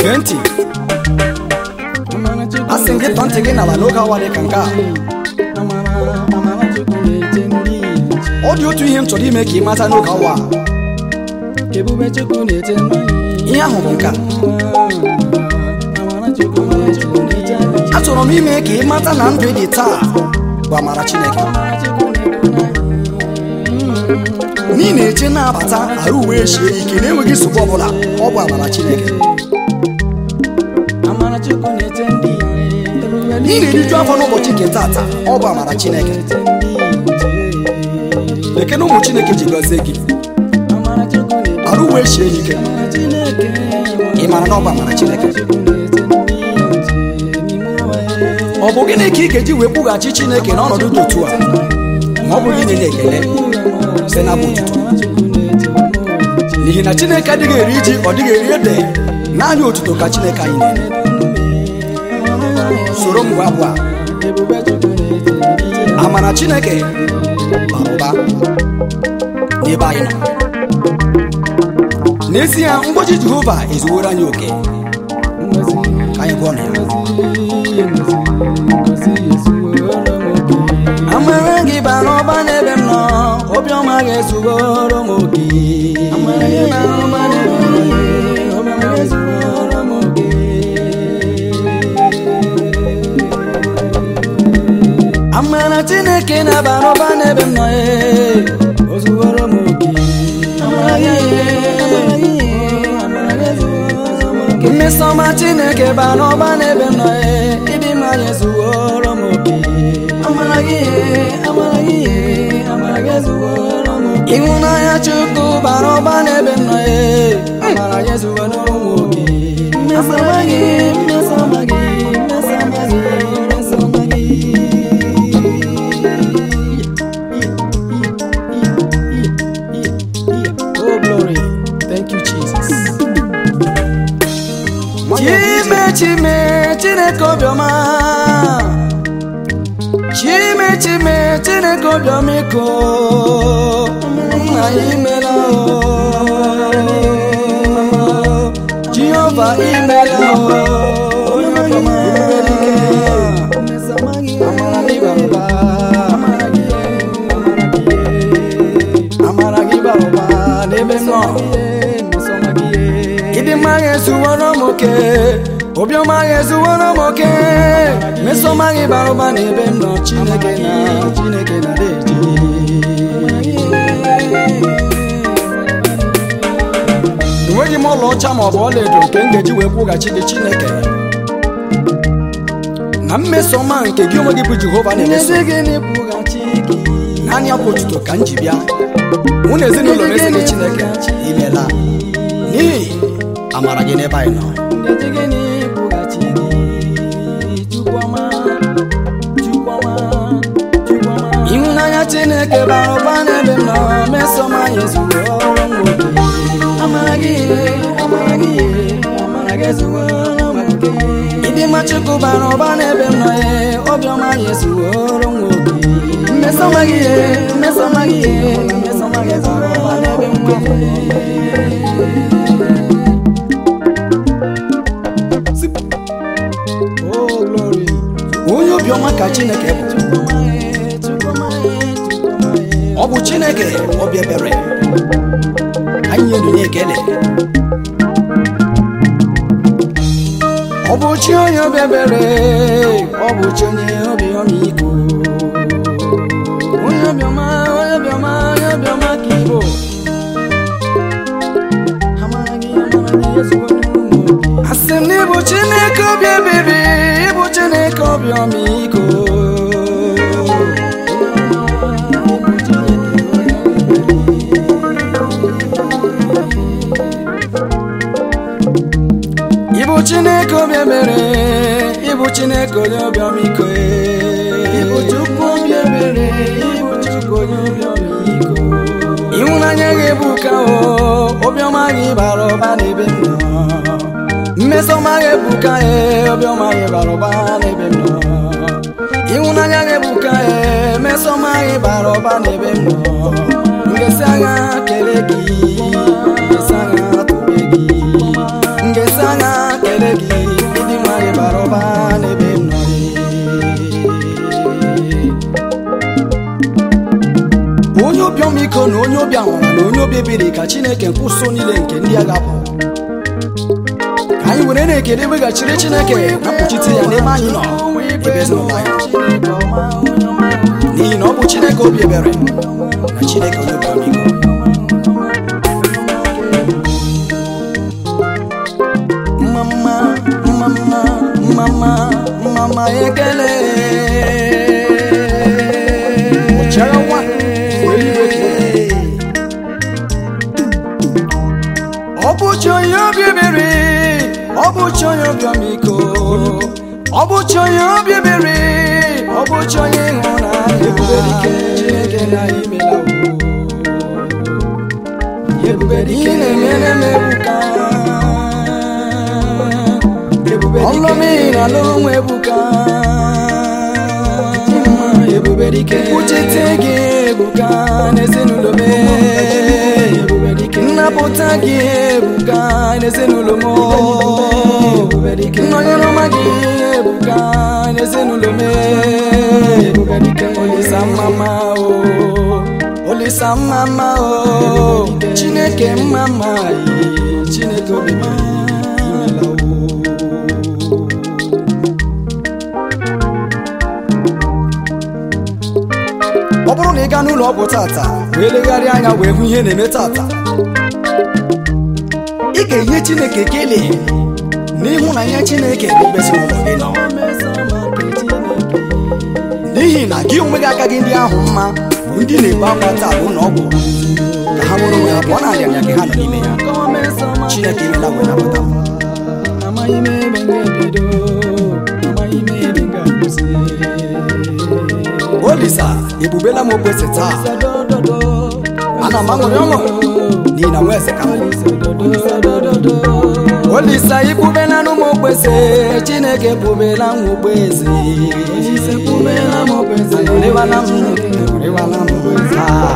Genti Asengi tonti gina la loka wale kanka Odi otu ihe mchọrọ ime ka ị mata n'oge awa ihe ahụ bụ nka achọrọ m ime ka ị mata na ndụ dị taa bụ amara Chineke n'ihi na-eche na-abata arụ uwe shie ike na-enweghị nsogbu ọbụla ọ bụ amara Chineke n'ihi na-eriju afọ n'ụbọchị nke tata ọ bụ amara Chineke ekene ụmụ Chineke ji gọzie gị arụ uwe shie ike ị mara na ọ bụ amara Chineke ọ bụ gịnị ka ị ga-eji wee kwụghachi Chineke n'ọnọdụ dị otu a ma ọ bụ gịnị na-ekele site na bụ otuto n'ihi na Chineke adịghị eri ji ọ dịghị eri ede naanị otuto ka Chineke anyị na-enye soro m gwa abụọ amara Chineke bara ụba n'ebe anyị nọ n'ezie ngọzi Jehova ezuworo anyị oke ka anyị gụọ na ya amara gị bara ụba n'ebe m nọ obiọma ga-ezuworo m oke amara Chineke na-abara ụba n'ebe m nọ o zuworo m oke mmesọma Chineke bara ụba n'ebe m nọ ịdị mma ya ezuworo m oke ịhụnanya Chukwu bara ụba n'ebe m nọ amara ya ezuworo m oke mmesọma gị Chime Chineke obiọma Chineke obiọma iko anyị imela Jehova imela amara gị bara ụba n'ebe m nọ ịdị mma ga-ezuworo m oke obiọma ga-ezuworo m oke mesoma gị bara ụba n'ebe m nọ Chineke na-eji enweghị m ọla ọcha maọbụ ọlaedo nke m ga-eji wee kwụghachi gị Chineke na mmesoma nke gị onwe gị bụ Jehova na-emeso naanị akwa otuto ka m ji bịa mụ na ezinụlọ na-esi gị Chineke imela n'ihi amara gị n'ebe anyị nọ ịhụnanya Chineke bara ụba n'ebe m nọ mesoma ya ezuworo m oke ịdị mma Chukwu bara ụba n'ebe m nọ obiọma ya ezuworo m oke mmesoma gị bara ụba n'ebe m nọ onye obiọma ka Chineke bụ ọ bụ Chineke obi ebere anyị nyere ekele ọ bụ chi onye obi ebere ọ bụ chi onye obi ọmịiko onye obiọma ka Igbo asị m na ịbụ Chineke obi ebere ịbụ Chineke obi ọmịiko ịbụ Chineke obi ebere ịbụ Chineke onye obi ọmịiko ịbụ Chukwu obi ebere ịbụ Chukwu onye obi ọmịiko ịhụnanya gị bụ ka obiọma gị bara ụba n'ebe m nọ mmesoma gị bụ ka obiọma gị bara ụba n'ebe m nọ ịhụnanya gị bụ ka mmesoma gị bara ụba n'ebe m nọ ngesi agha kele gị ngesi agha tobe gị ngesi agha kele onye obi ọmịiko na onye obi anwara na onye obi ebere ka Chineke nkwụso niile nke ndị agha bụ ka anyị were na-ekele weghachiri Chineke na mkpuchite ya n'ebe anyị nọ ebe ezinụlọ anyị n'ihi na ọ bụ Chineke obi ebere na Chineke onye obi ọmịiko. Mama ekele ọ bụ chi onye obi ebere, ọ bụ chi onye obi ọmịiko, ọ bụ chi onye obi ebere, ọ bụ chi onye ịhụnanya. Chineke na imela ị na-emere m ebuka ọlọmịna n'onwe ebuka uche gị ebuka n'ezinụlọ m, nnapụta gị ebuka n'ezinụlọ m, nnọnyere ọma gị ebuka n'ezinụlọ m. Olisa mama o, Olisa mama o, Chineke mama Chineke obi imela o. Ọ bụrụ na ị gaa n'ụlọ ọgwụ tata wee legharịa anya wee hụ ihe na-eme tata, ị ga-enye Chineke ekele n'ịhụnanya Chineke n'ebe ezinụlọ gị nọ, n'ihi na gị onwe gị aka gị ndị ahụ mma bụ ndị na-ebu akwa taa bụ n'ọgwụ ka ha nwere onwe ha pụọ na arịanya gị ha nọ n'ime ya. Chineke imela wee napụta m. Olisa ebubela m okpese taa, ana m aṅụrị ọṅụ n'ihi na nwa eze ka m. Olisa ibubela m okpese, Chineke ebubela m okpese, aṅụrịwala m taa,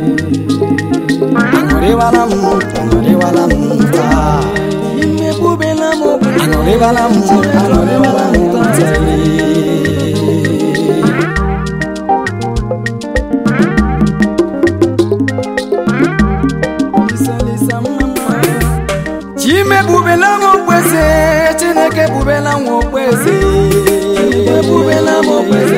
aṅụrịwala m taa, aṅụrịwala m taa. Chimebubela m okpeze, Chineke bubela m okpeze, ebubela m okpeze,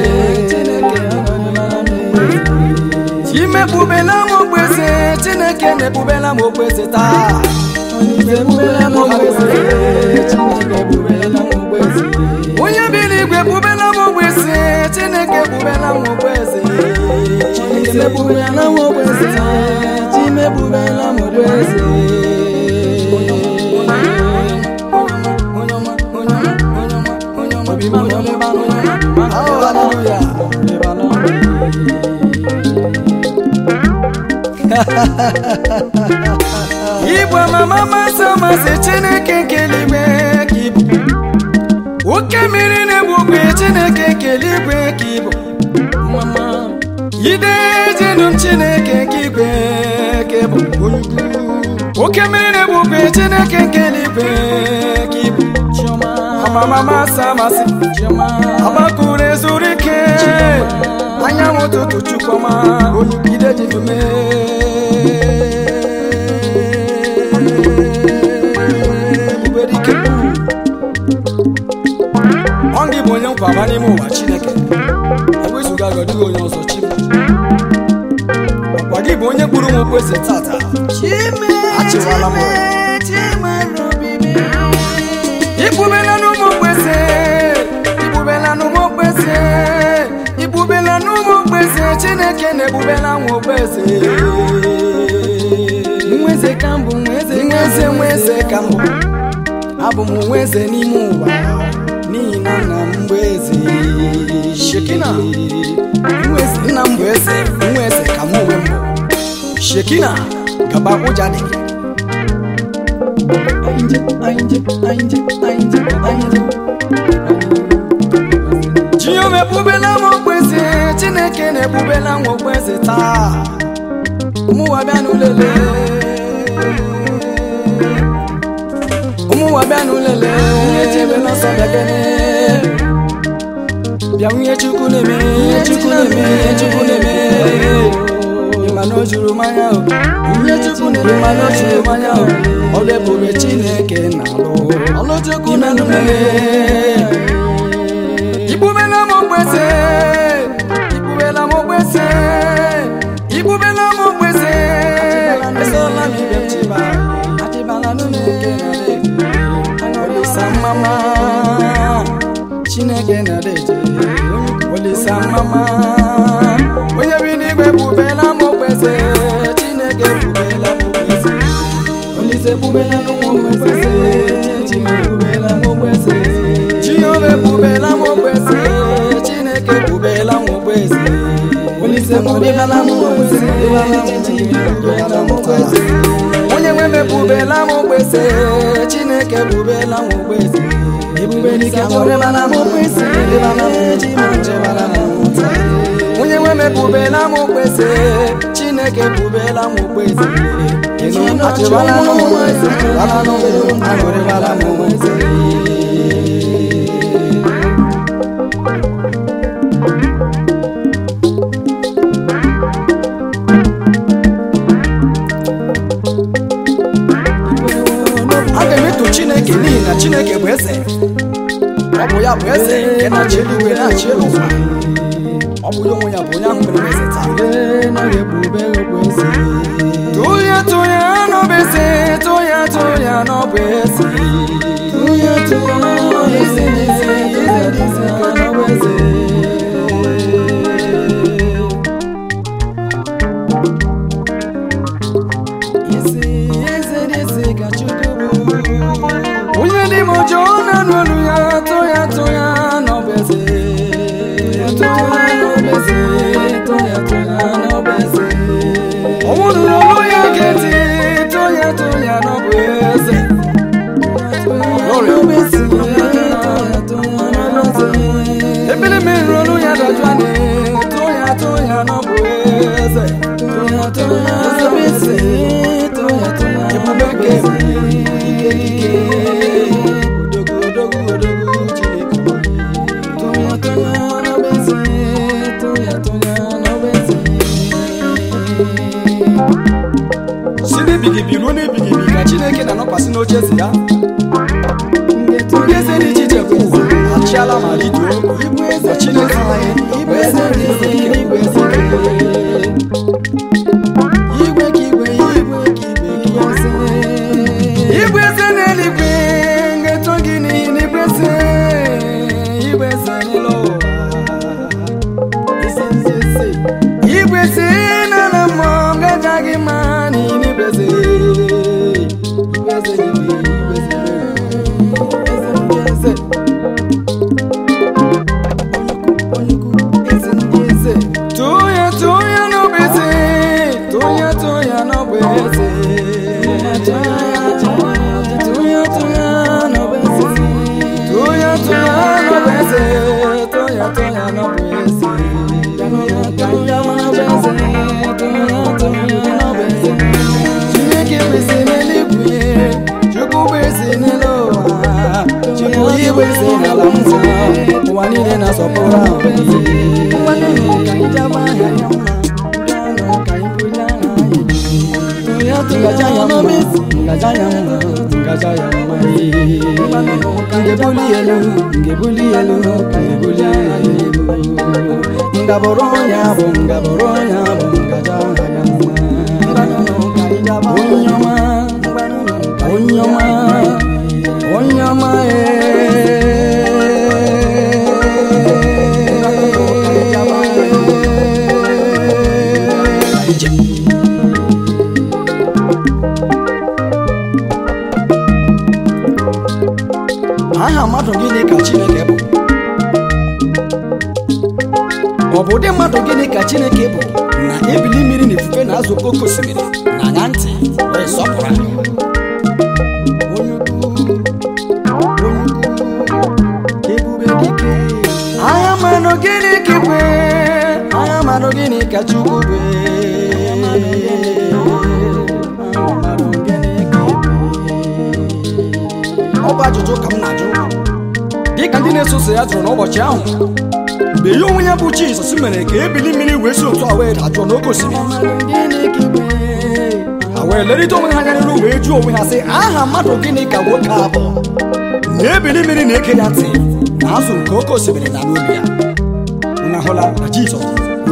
Chimebubela m okpeze, Chineke na-ebubela m okpeze taa. Ebubela m okpeze, Chineke bubela m okpeze, onye bi n'igwe bubela m okpeze, Chineke bubela m okpeze, Chimebubela m okpeze, Chimebubela m okpeze. Igbo mama masa masị Chineke keligwe ka ibu, oke mmiri na-egbugbe Chineke keligwe ka ibu, ide ejenu Chineke ka igwe ka ibu, oke mmiri na-egbugbe Chineke keligwe ka ibu. Mama masa masị agbakụrụ ezuru ike anyanwụ ụtụtụ Chukwuma ide jidume. Ọ gị bụ onye nkwaba n'ime ụwa Chineke, ewezuga gị ọdịghị onye ọzọ chi. Ọkwa gị bụ onye kpụrụ m okpeze tata, achịwala m. Ibubela n'ụmụ okpeze, ibubela n'ụmụ okpeze, ibubela n'ụmụ okpeze, Chineke na-ebubela nwa okpeze. Nweze ka mbụ, nweze ka mbụ, abụ m nweze n'ime ụwa n'ihi na nna m bụ eze. Shekina nna m bụ eze, nwa eze ka m onwe m bụ. Shekina gaba ụja dị gị. Chioma ebubela m okpeze, Chineke na-ebubela m okpeze taa. Ụmụnwa bịa n'ụlele, ụmụnwa bịa n'ụlele, nwunye Chime n'ọsọ bịa kene, bịa nwunye Chukwu na-eme, nwunye Chukwu na-eme, nwunye Chukwu na-eme. na o juru mmanya o ihe Chukwu na-eme ma na o juru mmanya o ọ bụ ebube Chineke na-alụ ọlụ Chukwu na-eme Ibubela m okpese Ibubela m okpese Ibubela m okpese esola m ibe m chiba achịbala n'ụlọeke na Olisa mama Chineke na-eje Olisa mama onye bi n'igwe bubela m okpese Chineke bubela m okpese Olisa bubela m okpese Chineke bubela m okpese Jehova bubela m okpese Chineke bubela m okpese Olisa bubela m okpese Chineke bubela m okpese onye nwe m bubela m okpese Chineke bubela m okpese ebube n'ike bubela m okpese onye nwe m bubela m okpese Chineke bubela m okpese achịbala m okpese achịbala m okpese Chineke n'ihi na Chineke bụ eze ọ bụ ya bụ eze nke na-achị eluigwe na-achị elu ụwa ọ bụ ya onwe ya bụ onye ahụ mere eze taa tụya tụya n'ọbụ eze tụya tụya n'ọbụ eze tụya tụya n'ọbụ eze n'ọbụ eze Jona n'olu ya tụya tụya n'obeze tụya n'obeze tụya tụya n'obeze ọnwụrụ n'olu ya keti tụya tụya n'obeze ebili mmiri olu ya dọjụanị tụya tụya n'obeze tụya tụya n'obeze tụya tụya ebube ike bigibiru n'ebigibi ka Chineke na-anọkwasị n'oche eze ya ndị eze dị iche iche bụ ụwa achịala ma riduo ma Chineke bụ eze dị ike igwe eze igwe ka igwe igwe ka igwe eze n'eluigwe ngeto gị n'ihi n'igwe eze n'elu ụwa igwe eze na na mmụọ ngaja gị ma n'ihi n'igwe eze Chineke bese n'eluigwe Chukwu bese n'elu ụwa Chukwu igwe eze n'ala mmụọ ụwa niile na-asọpụrụ ahụ ngebuli elu ngaboro ya bụ ngaboro ya bụ ngaja ya onyoma aha mmadụ gịnị ka Chineke bụ ọ bụ ụdị mmadụ gịnị ka Chineke bụ na ebili mmiri na ifufe na azụ oke osimiri na anya ntị wee sọpụrụ anyị ebube dike agha mmadụ gịnị ka ikwe agha mmadụ gịnị ka Chukwu bụ ọ bụ ajụjụ ka m na-ajụ dịka ndị na-eso ụzọ ya jụrụ n'ụbọchị ahụ mgbe ya onwe ya bụ Jizọs mere ka ebili mmiri wee si otu a wee dajụọ n'oke osimiri wee lerịta onwe ha anya n'iru wee jụọ onwe ha sị aha mmadụ gịnị ka nwoke a bụ na-ebili mmiri na-eke ya ntị na azụ nke oke osimiri na n'olu ya. Unu ahụla na Jizọs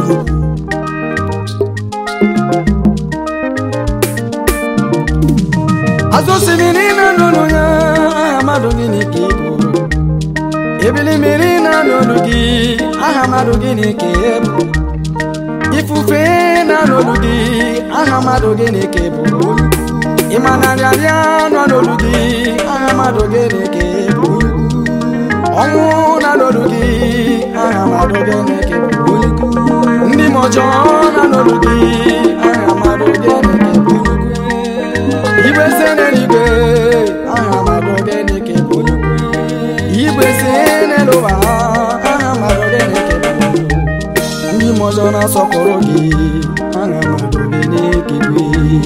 azụ osimiri na n'olu ya, aha mmadụ gịnị ka ị bụ? Ebili mmiri na n'olu gị, aha mmadụ gịnị ka ị bụ? Ifufe na n'olu gị, aha mmadụ gịnị ka ị bụ? Ịma na nrịanrịa nọ n'olu gị, aha mmadụ gịnị ka ị bụ? Ọnwụ na n'olu gị, aha mmadụ gịnị ka ị bụ? Ndị m ọjọọ na n'olu gị, aha mmadụ gịnị ka ị bụ? Igwe si n'eluigwe, aha mmadụ gịnị ka ị bụ? Igwe si n'elu ụwa, aha mmadụ gịnị ka ị bụ? Ndị m ọjọọ na-asọpụrụ gị, aha mmadụ gịnị ka ị bụ?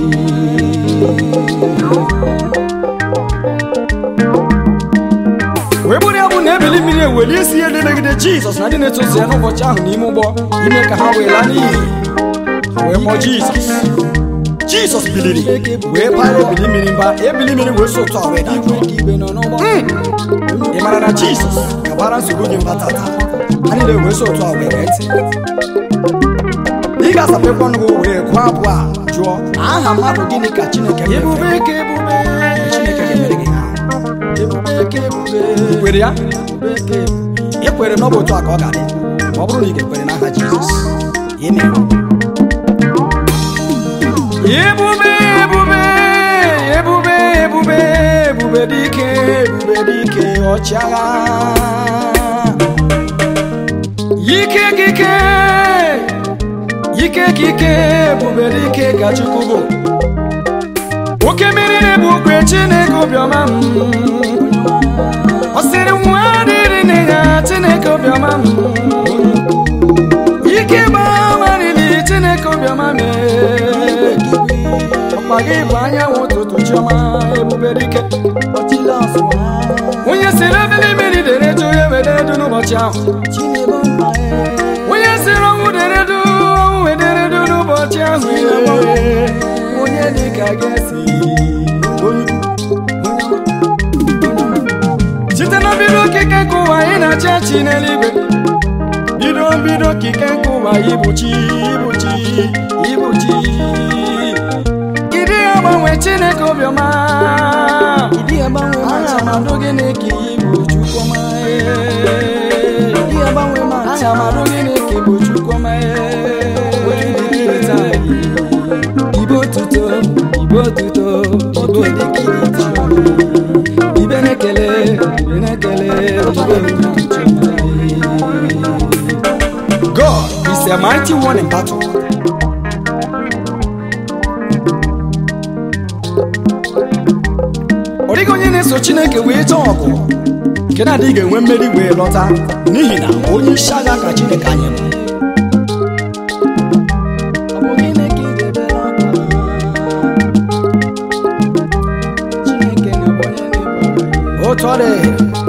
Wee bụrụ ya bụ na ebili mmiri eweli isi ihe dị megide Jizọs na ndị na-eso ụzọ ya n'ụbọchị ahụ n'ime ụgbọ ime ka ha wee laa n'iyi. Ha wee kpọọ Jizọs biliri wee para ebili mmiri mba, ebili mmiri wee so otu a wee dajụọ. Ị mara na Jizọs gabara nsogbu gị mba tata, ha niile wee so otu a wee gee ntị. Ị ga-asapekwa ọnụ gị wee gụọ abụ a jụọ aha mmadụ gịnị ka Chineke mere? Ebube ka ebube Chineke ga-emere gị ha. Ikwere ya? Ekwere na ọ bụ otu a ka ọ ga-adị ma ọ bụrụ na ị ga-ekwere n'aha Jizọs. Ebube ebube ebube ebube ebube dike, ebube dike ọchịagha, ike kike ike kike, ebube dike ka Chukwu bụ. Oke mmiri na-ebu okwe Chineke obiọma m, ọ sịrị nwa dịrị nne ya Chineke obiọma m, ike gbamarịrị Chineke obiọma m, ọkpa gị bụ anyanwụ ụtụtụ chiọma, ebube dike onye sịrị ebili mmiri dere edu ya were edu n'ụbọchị ahụ, onye sịrị ọnwụ dere edu ọnwụ wedere edu n'ụbọchị ahụ, onye dịka ga-esi site na mbido okike nke ụwa ị na-achị achị n'eluigwe, bido okike nke ụwa ibuchi ịdị agbanwe Chineke obiọma, aha mmadụ gịnị ka ịbụ Chukwuma, aha mmadụ gịnị ka ịbụ Chukwuma, ibe otuto ibe na-ekele God is a mighty one in battle. Ọ dịghị onye na-eso Chineke wee chọọ ọgụ nke na-adịghị ga-enwe mmeri wee lọta, n'ihi na onye isi agha ka Chineke anyị bụ. Otu ọ dị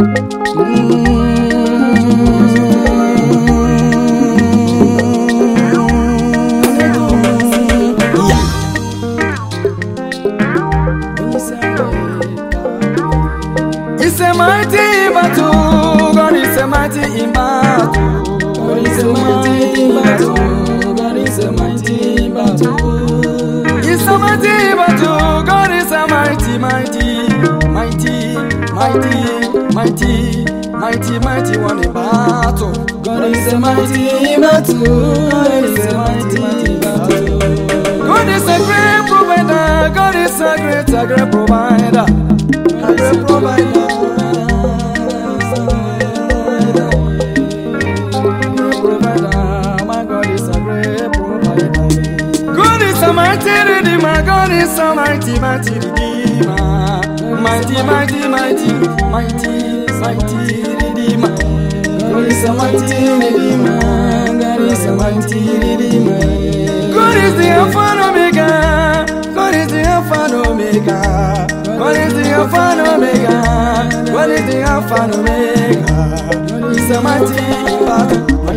It's a mighty battle, God is a mighty in battle, God is a mighty in battle, God is a mighty in battle, it's a mighty battle, God is a mighty one in battle, God is a mighty in battle, God is a mighty battle, God is a great provider, God is a great provider, a great provider. Mighty Redeemer, God is a mighty Redeemer, mighty Redeemer, God is a mighty Redeemer, God is a mighty Redeemer, God is the Alpha and Omega, God is the Alpha and Omega, God is the Alpha and Omega, God is the Alpha and Omega, God is a mighty battle.